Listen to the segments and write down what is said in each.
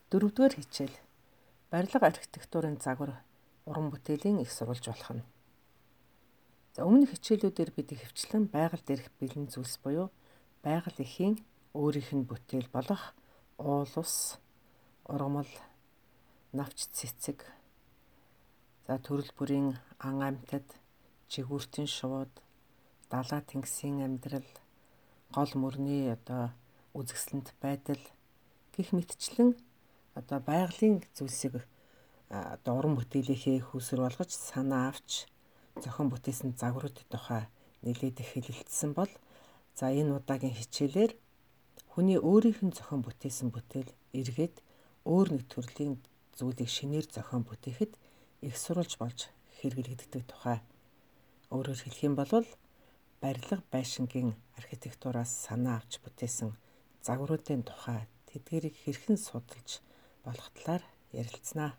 Дөрөвдүгээр хичээл. Барилга архитектурын загвар уран бүтээлийн их сурвалж болох нь. Өмнөх хичээлүүдээр бид ихэвчлэн байгаль дээрх бэлэн зүйлс буюу байгаль эхийн өөрийнх нь бүтээл болох уул ус, ургамал, навч цэцэг, төрөл бүрийн ан амьтад, жигүүртэн шувууд, далай тэнгисийн амьдрал, гол мөрний үзэсгэлэнт байдал гэх мэтчлэн байгалийн зүйлсийг уран бүтээлийнхээ хөөсөр болгож санаа авч зохион бүтээсэн загваруудын тухай нэлээд их хэлэлцсэн бол энэ удаагийн хичээлээр хүний өөрийнх нь зохион бүтээсэн бүтээл эргээд өөр нэг төрлийн зүйлийг шинээр зохион бүтээхэд их сурвалж болж хэрэглэгддэг тухай өөрөөр хэлэх юм бол барилга байшингийн архитектураас санаа авч бүтээсэн загваруудын тухай тэдгээрийг хэрхэн судалж болох талаар ярилцсанаа.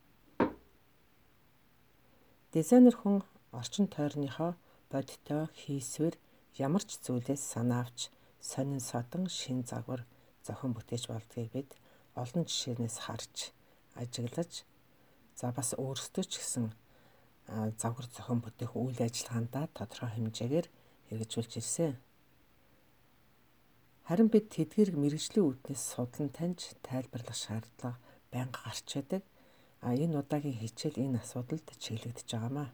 Дизайнер хүн орчин тойрныхоо бодиттой хийсвэр ямар ч зүйлээс санаа авч сонин содон шин загвар зохион бүтээж болдгийг бид олон жишээнээс харж ажиглаж бас өөрсдөө ч гэсэн загвар зохион бүтээх үйл ажиллагаандаа тодорхой хэмжээгээр хэрэгжүүлж ирсэн. Харин бид тэдгэрийг мэргэжлийн үүднээс судлан таньж тайлбарлах шаардлага байнга гарч байдаг. Энэ удаагийн хичээл энэ асуудалд чиглэгдэж байгаамаа.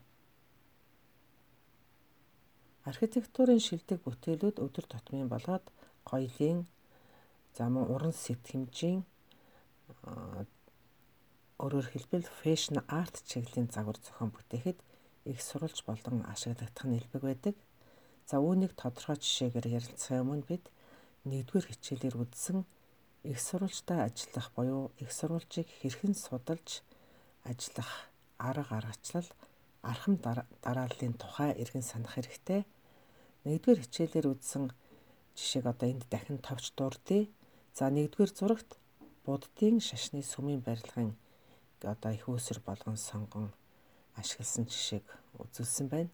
Архитектурын шилдэг бүтээлүүд өдөр тутмын болоод гоёлын, мөн уран сэтгэмжийн өөрөөр хэлбэл фэшн арт чиглэлийн загвар зохион бүтээхэд их сурвалж болон ашиглагдах нь нэлбэг байдаг. Үүнийг тодорхой жишээгээр ярилцахын өмнө бид нэгдүгээр хичээлээр үзсэн их сурвалжтай ажиллах буюу их сурвалжийг хэрхэн судалж ажиллах арга аргачлал, архам дарааллын тухай эргэн санах хэрэгтэй. Нэгдүгээр хичээлээр үзсэн жишээг энд дахин товч дурдъя. Нэгдүгээр зурагт буддын шашны сүмийн барилгын их үүсвэр болгон сонгон ашигласан жишээг үзүүлсэн байна.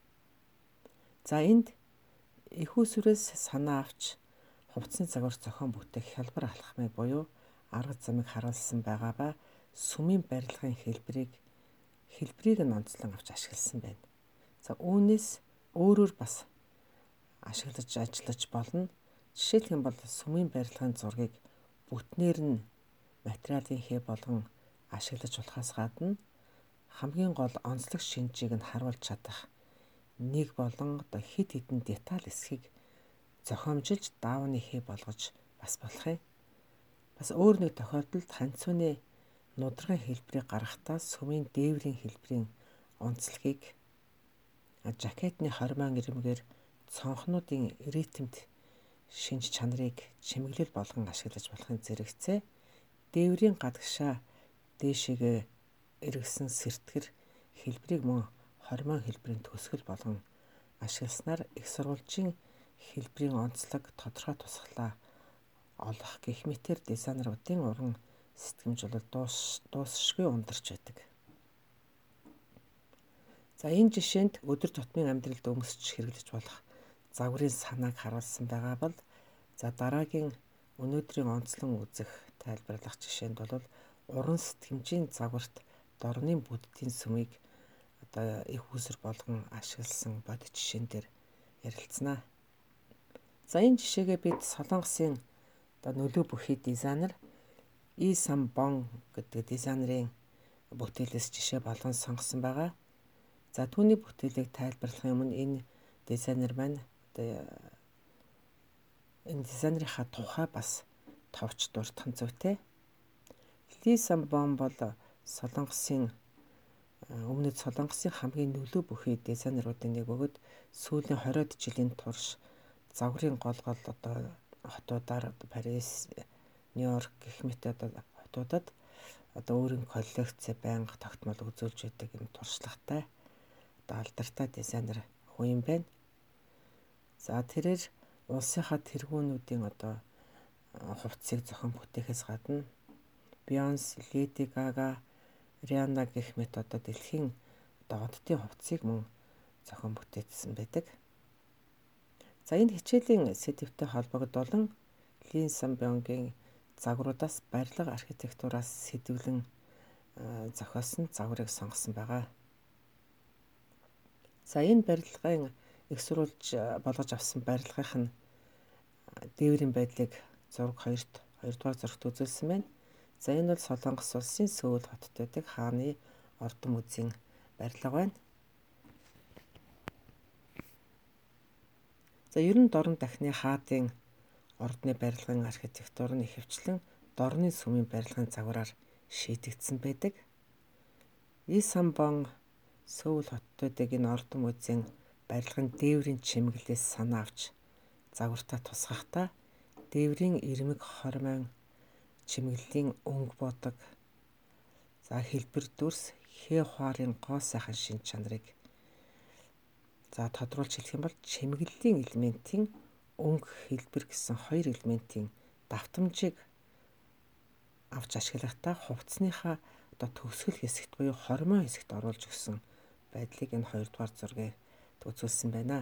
Энд их үүсвэрээс санаа авч хувцсны загвар зохион бүтээх хялбар алхмыг буюу арга замыг харуулсан байгаа ба сүмийн барилгын хэлбэрийг нь онцлон авч ашигласан байна. Үүнээс өөрөөр бас ашиглаж ажиллаж болно. Жишээлх юм бол сүмийн барилгын зургийг бүтнээр нь материалын хээ болгон ашиглаж болохоос гадна хамгийн гол онцлог шинжийг нь харуулж чадах нэг болон хэд хэдэн деталь эсхийг зохиомжилж даавны хээ болгож бас болох юм. Бас өөр нэг тохиолдолд ханцууны нудрагын хэлбэрийг гаргахдаа сүмийн дээврийн хэлбэрийн онцлогийг жакетны хормойн ирмэгээр цонхнуудын ритмд шинж чанарыг чимэглэл болгон ашиглаж болохын зэрэгцээ дээврийн гадагшаа дээшээгээ эргэсэн сэртгэр хэлбэрийг мөн хормойн хэлбэрийн төсгөл болгон ашигласнаар их сурвалжийн хэлбэрийн онцлог тодорхой тусгалаа олох гэх мэтээр дизайнеруудын уран сэтгэмж бол дуусшгүй ундарч байдаг. Энэ жишээнд өдөр тутмын амьдралд өмсөж хэрэглэж болох загварын санааг харуулсан байгаа бол дараагийн өнөөдрийн онцлон үзэх тайлбарлах жишээнд бол уран сэтгэмжийн загварт дорны буддын сүмийг их үүсвэр болгон ашигласан бодит жишээн дээр ярилцсанаа. Энэ жишээгээ бид Солонгосын нөлөө бүхий дизайнер И Сам Бон гэдэг дизайнерын бүтээлээс жишээ болгон сонгосон байгаа. Түүний бүтээлийг тайлбарлахын өмнө энэ дизайнер маань энэ дизайнерынхаа тухай бас товч дурдах нь зүйтэй. Ли Сам Бон бол өмнөд Солонгосын хамгийн нөлөө бүхий дизайнеруудын нэг бөгөөд сүүлийн 20-од жилийн турш загварын гол хотуудаар Парис, Нью-Йорк гэх мэт хотуудад өөрийн коллекцээ байнга тогтмол үзүүлж байдаг юм туршлагатай алдартай дизайнер хүн юм байна. Тэрээр улсынхаа тэргүүнүүдийн хувцсыг зохион бүтээхээс гадна Бейонсе, Леди Гага, Риhanna гэх мэт дэлхийн оддын хувцсыг мөн зохион бүтээсэн байдаг. Энэ хичээлийн сэдэвтэй холбогдуулан Ли Сам Бонгийн загваруудаас барилга архитектураас сэдвлэн зохиосон загварыг сонгосон байгаа. За энэ барилгын их сурвалж болгож авсан барилгынх нь дээврийн байдлыг зураг 2-р зурагт үзүүлсэн байна. За энэ бол Солонгос улсын Сөүл хотод байдаг хааны ордон музейн барилга байна. За ер нь Дорн дахны хаадын ордны барилгын архитектур нь ихэвчлэн дорны сүмийн барилгын загвараар шийдэгдсэн байдаг. Исанбон Сөүл хотод байдаг энэ ордон музейн барилгын дээврийн чимэглэлээс санаа авч загвартаа тусгахдаа дээврийн ирмэг хормойн чимэглэлийн өнгө бодог, за хэлбэр дүрс, хээ хуарын гоо сайхан шин чанарыг тодруулж хэлэх юм бол чимэглэлийн элементийн өнгө хэлбэр гэсэн хоёр элементийн давтамжийг авч ашиглахдаа хувцсныхаа төгсгөл хэсэгт буюу хормой хэсэгт оруулж өгсөн байдлыг энэ 2-р зургийг үзүүлсэн байна.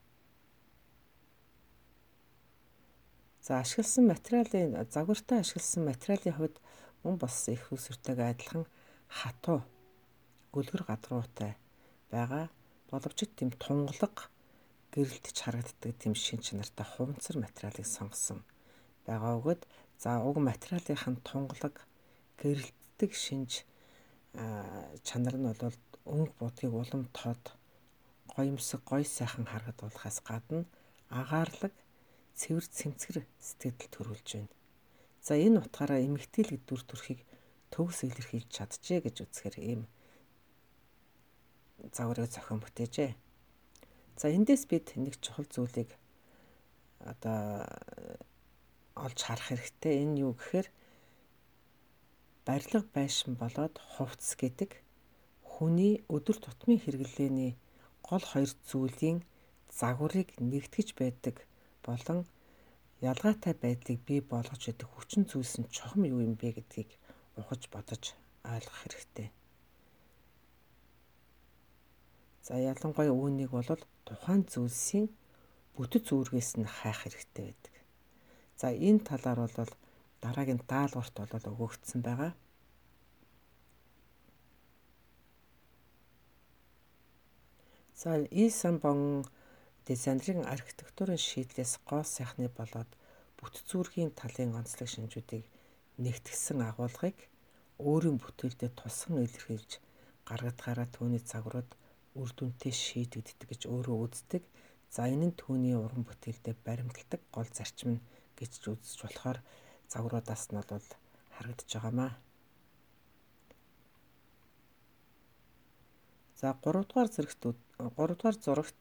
За ашигласан материалын загвартаа ашигласан материалын хувьд мөн болсон их усүртэйгээ адилхан хатуу гөлгөр гадруутай байгаа боловч тийм тунгалаг гэрэлтж харагддаг тийм шин чанартай хуванцар материалыг сонгосон байгаа өгöd уг материалынх нь тунгалаг гэрэлтдэг шинж чанар нь бол өнгө будгийг улам тод гоёмсог гоё сайхан харагдуулахаас гадна агаарлаг цэвэр цэмцгэр сэтгэл төрүүлж байна. За энэ утгаараа эмэгтэйлэг дүр төрхийг төгс илэрхийлж чаджээ гэж үзэхээр ийм загварыг зохион бүтээжээ. За эндээс бид нэг чухал зүйлийг олж харах хэрэгтэй. Энэ юу гэхээр барилга байшин болоод хувцс гэдэг хүний өдөр тутмын хэрэглээний гол хоёр зүйлийн загварыг нэгтгэж байдаг болон ялгаатай байдлыг бий болгож байдаг хүчин зүйлс нь чухам юу юм бэ гэдгийг ухаж бодож ойлгох хэрэгтэй. За ялангуяа үүнийг бол тухайн зүйлсийн бүтэц үүргээс нь хайх хэрэгтэй байдаг. За энэ талаар бол дараагийн даалгаварт бол өгөгдсөн байгаа. За Исанбон дизайнерын архитектурын шийдлээс гоо сайхны болоод бүтэц үүргийн талын онцлог шинжүүдийг нэгтгэсэн агуулгыг өөрийн бүтээлдээ тусган илэрхийлж гаргадгаараа түүний загварууд үр дүнтэй шийдэгддэг гэж өөрөө үздэг. За энэ нь түүний уран бүтээлдээ баримталдаг гол зарчим нь гэж үзэж болохоор загваруудаас нь бол харагдаж байгаамаа. За 3-р зурагт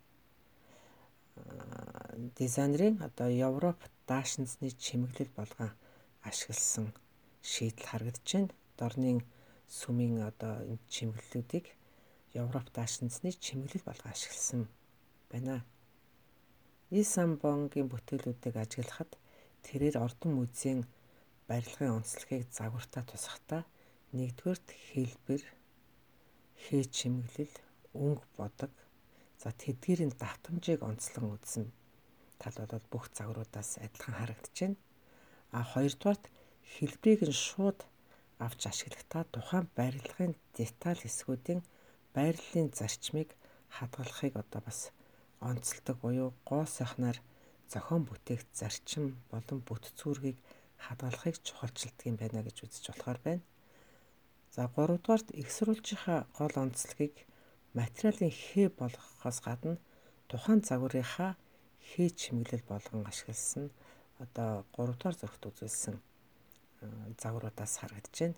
дизайнерын Европ даашинзны чимэглэл болгон ашигласан шийдэл харагдаж байна. Дорны сүмийн энэ чимэглэлүүдийг Европ даашинзны чимэглэл болгон ашигласан байна. Исанбонгийн бүтээлүүдийг ажиглахад тэрээр ордон музейн барилгын онцлогийг загвартаа тусгахдаа нэгдүгээрт хэлбэр, хээ чимэглэл, өнгө бодог, за тэдгээрийн давтамжийг онцлон үзсэн тал бол бүх загваруудаас адилхан харагдаж байна. Хоёрдугаарт хэлбэрийг нь шууд авч ашиглахдаа тухайн барилгын деталь хэсгүүдийн байрлалын зарчмыг хадгалахыг бас онцолдог буюу гоо сайхнаар зохион бүтээх зарчим болон бүтэц үүргийг хадгалахыг чухалчилдаг юм байна гэж үзэж болохоор байна. За 3-дугаарт их сурвалжийнхаа гол онцлогийг материалын хээ болгохоос гадна тухайн загварынхаа хээ чимэглэл болгон ашигласан 3-дугаар зурагт үзүүлсэн загваруудаас харагдаж байна.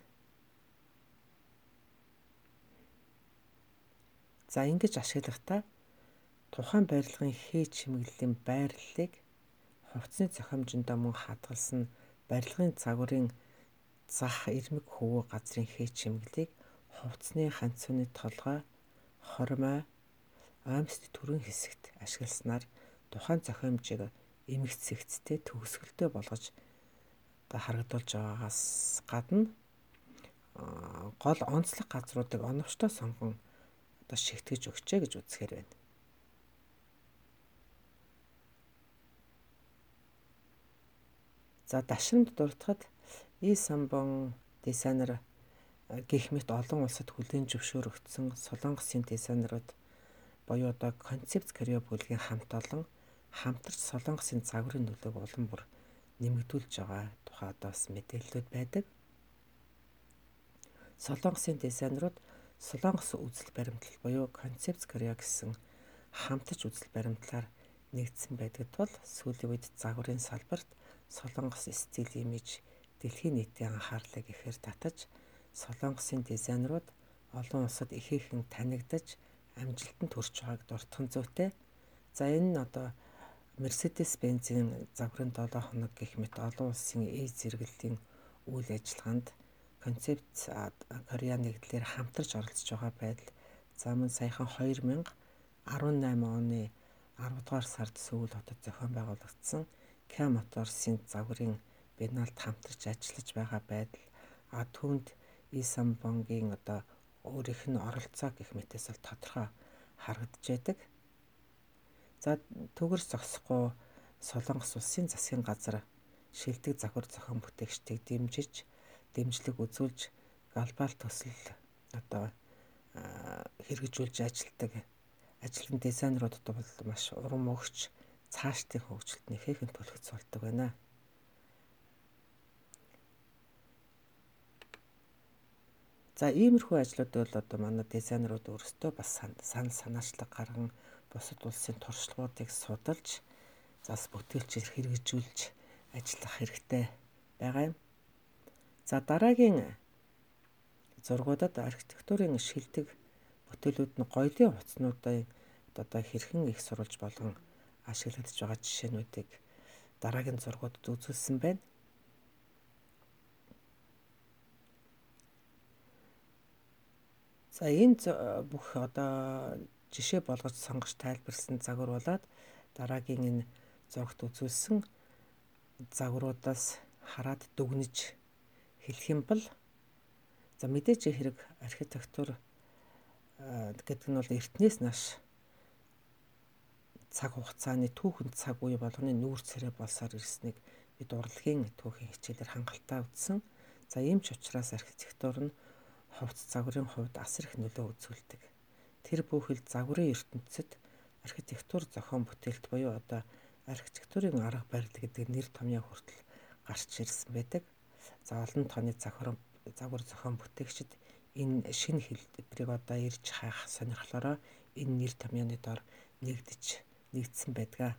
За ингэж ашиглахдаа тухайн барилгын хээ чимэглэлийн байрлалыг хувцсны зохиомжиндоо мөн хадгалсан барилгын загварын зах ирмэг хөвөө газрын хээ чимэглэлийг хувцсны ханцууны толгой, хормой, оймсны түрэн хэсэгт ашигласнаар тухайн зохиомжийг эмх цэгцтэй төгсгөлтэй болгож харагдуулж байгаагаас гадна гол онцлог газруудыг оновчтой сонгон шигтгэж өгчээ гэж үзэхээр байна. За дашрамд дуртахад И Самбон дизайнер гэх мэт олон улсад хүлээн зөвшөөрөгдсөн Солонгосын дизайнерууд буюу одоо концепц крео бүлгийн хамт олон хамтарч Солонгосын загварын нөлөөг улам бүр нэмэгдүүлж байгаа тухай одоо бас мэдээллүүд байдаг. Солонгосын дизайнерууд Солонгос үзэл баримтлал буюу концепц крео гэсэн хамтарч үзэл баримтлалаар нэгдсэн байдаг тул сүүлийн үед загварын салбарт Солонгос стил имиж дэлхийн нийтийн анхаарлыг ихээр татаж Солонгосын дизайнерууд олон улсад ихээхэн танигдаж амжилтанд хүрч байгааг дурдхан зүйтэй. За энэ нь одоо Mercedes-Benz-ийн загварын 7 хоног гэх мэт олон улсын зэрэглэлийн үйл ажиллагаанд концепц Кореа нэгдлэр хамтарч оролцож байгаа байдал. За мөн саяхан 2018 оны 10 дугаар сард Сөүл хотод зохион байгуулагдсан Kia Motors-ийн загварын биеналд хамтарч ажиллаж байгаа байдал. Түүнд И Самбонгийн одоо өөрийнх нь оролцоо гэх мэтээс бол тодорхой харагдаж байдаг. За төгөр зогсохгүй Солонгос улсын засгийн газар шилдэг загвар зохион бүтээгчдийг дэмжлэг үзүүлж глобал төсөл одоо хэрэгжүүлж ажилтны дизайнеруудад бол маш урам өгч цаашдын хөгжилтөнд ихээхэн түлхэж болдог байна. За иймэрхүү ажлууд бол одоо манай дизайнерууд өөрсдөө бас санал санаачлаг гарган бусад улсын туршлагуудыг судалж зас бүтээлчээр хэрэгжүүлж ажиллах хэрэгтэй байгаа юм. За дараагийн зургуудад архитектурын шилдэг бүтээлүүд нь гоёлын хувцснуудын одоо хэрхэн их сурвалж болгон ашиглагдж байгаа жишээнүүдийг дараагийн зургуудад үзүүлсэн байна. За энэ бүх одоо жишээ болгож сонгож тайлбарласан загвар болоод дараагийн энэ зурагт үзүүлсэн загваруудаас хараад дүгнэж хэлэх юм бол за мэдээж хэрэг архитектур гэдэг нь бол эртнээс нааш цаг хугацааны түүхэн цаг үе болгоны нүүр царай болсоор ирснийг бид урлагийн түүхийн хичээлээр хангалттай үзсэн. За ийм ч учраас архитектур нь хувцс загварын хувьд асар их нөлөө үзүүлдэг. Тэр бүхэл загварын ертөнцид архитектур зохион бүтээлт буюу одоо архитектурын арга барил гэдэг нэр томьёо хүртэл гарч ирсэн байдаг. За олон тооны загвар зохион бүтээгчид энэ шинэ хэлбэрийг одоо ирж хайх сонирхлоороо энэ нэр томьёоны дор нэгдсэн байдаг.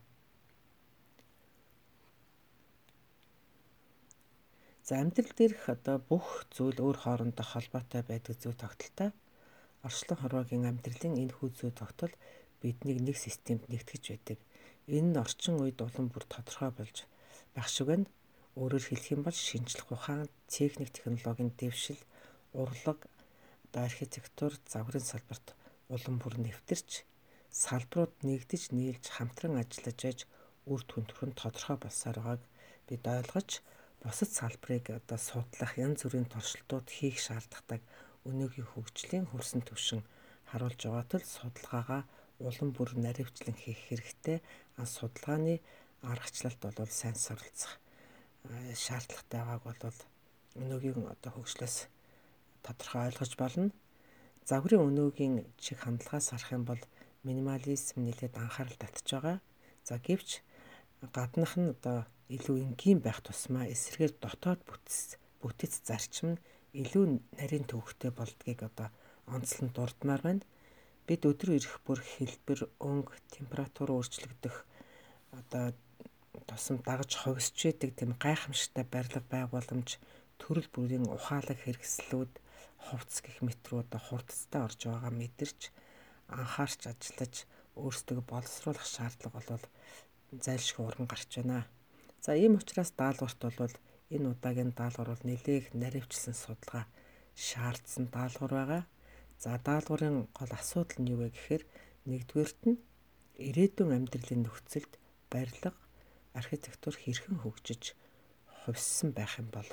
За амьдрал дээрх одоо бүх зүйл өөр хоорондоо холбоотой байдаг зөв тогтолтой. Орчлон хорвоогийн амьдралын энэ хүү зөв тогтол биднийг нэг системд нэгтгэж байдаг. Энэ нь орчин үед улам бүр тодорхой болж байх шиг байна. Өөрөөр хэлэх юм бол шинжлэх ухаан, техник, технологийн дэвшил, урлаг, архитектур, загварын салбарт улам бүр нэвтэрч салбарууд нэгдэж нийлж хамтран ажиллаж аж үр дүнтөр нь тодорхой болсоор байгааг бид ойлгож бусад салбарыг одоо судлах янз бүрийн туршилтууд хийх шаардлагатай өнөөгийн хөгжлийн хөрсөн түвшин харуулж байгаа тул судалгаагаа улам бүр наривчлан хийх хэрэгтэй. Судалгааны аргачлалт бол сайн суралцах шаардлагатай байгааг бол өнөөгийн одоо хөгжлөөс тодорхой ойлгож болно. Загварын өнөөгийн чиг хандлагаас харах юм бол минимализм нэлээд анхаарал татж байгаа. За гэвч гаднах нь одоо илүү энгийн байх тусмаа эсрэгээр дотоод бүтэц зарчим нь илүү нарийн төвхтэй болдгийг одоо онцлон дурдмаар байна. Бид өдөр ирэх бүр хэлбэр, өнгө, температур өөрчлөгдөх одоо тусам дагаж ховсж идэг тийм гайхамшигтай барилга байгууламж, төрөл бүрийн ухаалаг хэрэгслүүд, хувцс гэх мэт рүү одоо хурдцтай орж байгаа мэдэрч анхаарч ажиллаж өөрсдөө боловсруулах шаардлага бол зайлшгүй уран гарч байна. За ийм учраас даалгаварт бол энэ удаагийн даалгавар бол нэлээх наривчлсан судалгаа шаардсан даалгавар байгаа. За даалгаврын гол асуудал нь юу вэ гэхээр нэгдүгээрт нь ирээдүйн амьдралын нөхцөлд барилга, архитектур хэрхэн хөгжиж хувьссан байх юм бол.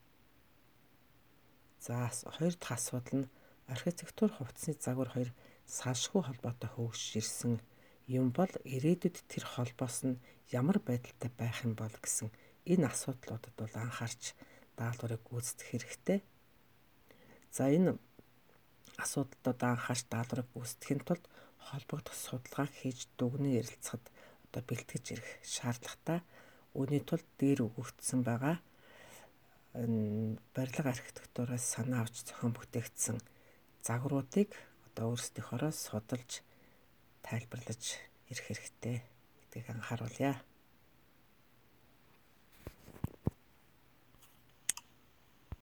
За хоёр дахь асуудал нь архитектур хувцсны загвар хоёр салшгүй холбоотой хөгжиж ирсэн юм бол ирээдүйд тэр холбоос нь ямар байдалтай байх юм бол гэсэн энэ асуудлуудад бол анхаарч даалгаврыг гүйцэтгэх хэрэгтэй. За энэ асуудлуудад анхаарч даалгаврыг гүйцэтгэхийн тулд холбогдох судалгааг хийж дүгнэн ярилцахад бэлтгэж ирэх шаардлагатай. Үүний тулд дээр өгөгдсөн байгаа барилга архитектураас санаа авч зохион бүтээгдсэн загваруудыг өөрсдийнхоороо судалж тайлбарлаж ирэх хэрэгтэй гэдгийг анхааруулъя.